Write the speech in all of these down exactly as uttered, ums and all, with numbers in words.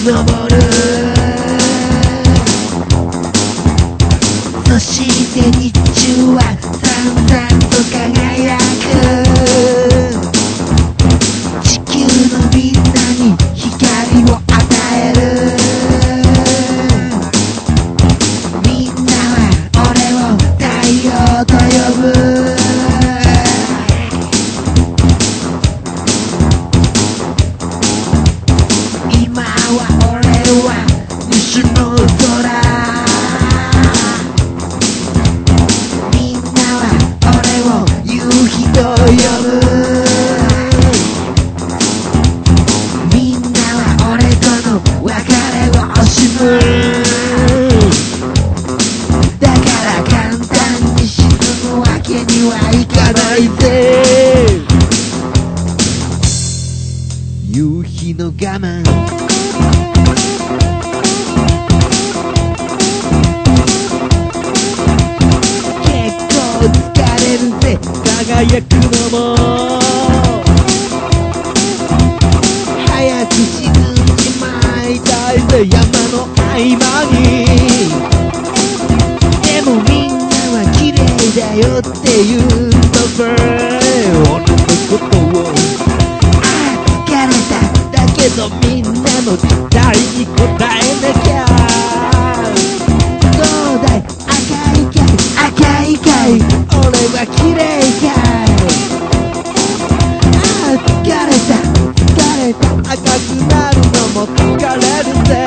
昇る。そして日中はさんさんと輝く。地球のみんなに光を与える。みんなは俺を太陽と呼ぶ。今は俺は西の空。みんなは俺を夕日と呼ぶ。みんなは俺との別れを惜しむ。だから簡単に沈むわけにはいかないぜ。夕日の我慢。結構疲れるぜ、輝くのも。早く沈んじまいたいぜ、山の合間に。でもみんなは綺麗だよって言うんだぜ、俺のことを。ああ疲れた、だけどみんなの期待に応えなきゃ。どうだい、赤いかい赤いかい、俺は綺麗かい。ああ疲れた疲れた、赤くなるのも疲れるぜ。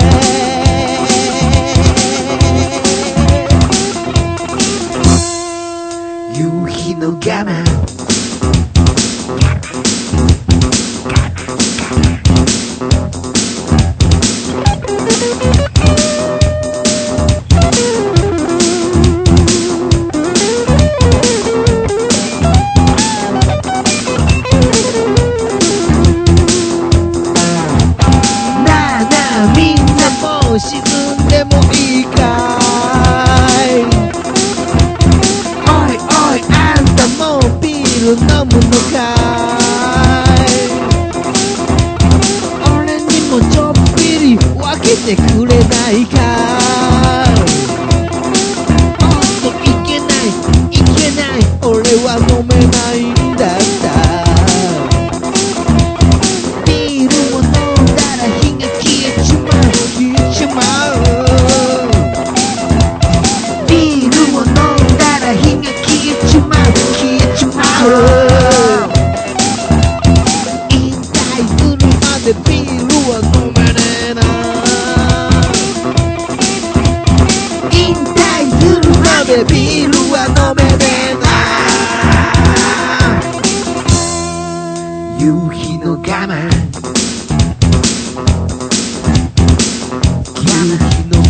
夕日の我慢。沈んでもいいかい。おいおい、あんたもうビール飲むのかい。俺にもちょっぴり分けてくれないかい。おっといけないいけない、俺は飲めないんだった。ビールを飲んだら火が消えちまう消えちまう。ビールを飲んだら火が消えちまう消えちまう。引退するまでビールは飲めねえな。引退するまでビールは飲めねえな。夕日の我慢。夕日の